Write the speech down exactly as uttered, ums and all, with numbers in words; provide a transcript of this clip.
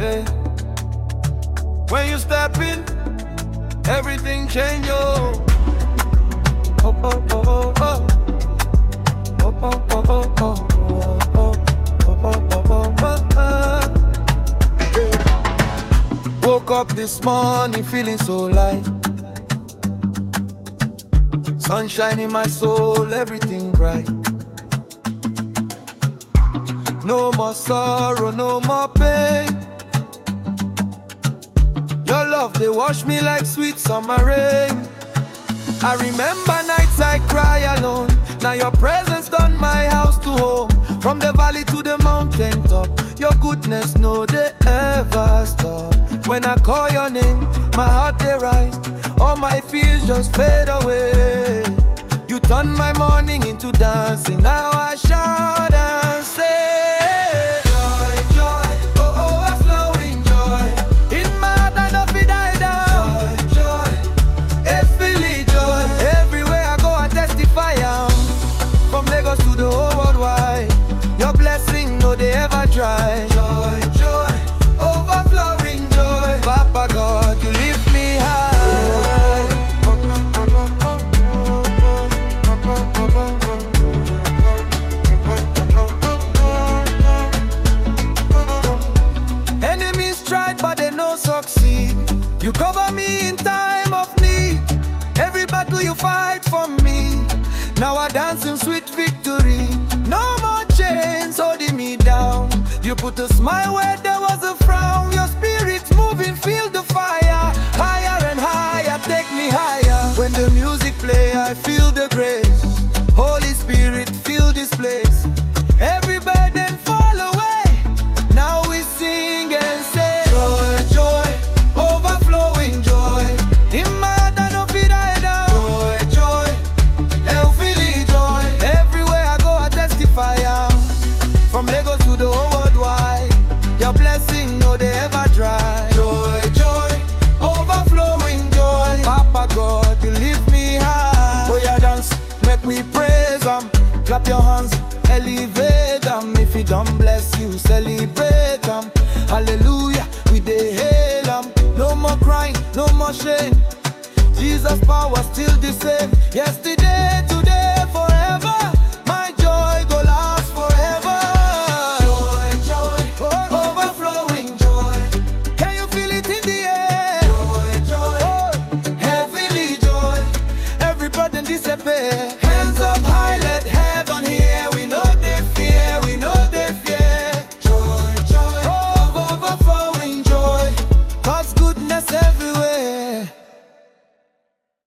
yeah. When you step in, everything change, yo. Oh, oh, oh, oh, oh. Oh, oh, oh, oh, oh. Oh, oh, oh, oh, oh, oh. Woke up this morning feeling so light. Sunshine in my soul, everything bright. No more sorrow, no more pain. Your love, they wash me like sweet summer rain. I remember nights I cry alone. Now your presence turned my house to home. From the valley to the mountain top, your goodness, no, they ever stop. When I call your name, my heart they rise. All my fears just fade away. You turn my morning into dancing. Now I shout and say, joy, joy, oh, oh, overflowing joy. In my heart I don't feel die down. Joy, joy, every joy. Everywhere I go I testify am. From Lagos to the whole world wide, your blessing no they ever dry. Joy, joy, overflowing joy. Papa God, you lift me high. Enemies tried but they no succeed. You cover me in time of need. Every battle you fight for me. Now I dance in sweet victory. No more chains holding me down. You put a smile where there was a frown. Your spirit's moving, feel the fire. Higher and higher, take me higher. When the music play, I feel the grace. Holy Spirit, fill this place. Every burden fall away. Now we sing and say, joy, joy, overflowing joy. In my heart I don't feel die down. Joy, joy, healthy joy. Everywhere I go I testify am. From Lagos to the whole world wide, your blessing no they ever dry. Joy, joy, overflowing joy. Papa God, you lift me high. Oh yeah, dance, make we praise am. Clap your hands, elevate am. If he don't bless you, celebrate am. Hallelujah, we dey hail am. No more crying, no more shame. Jesus' power still the same. Yesterday, today, forever.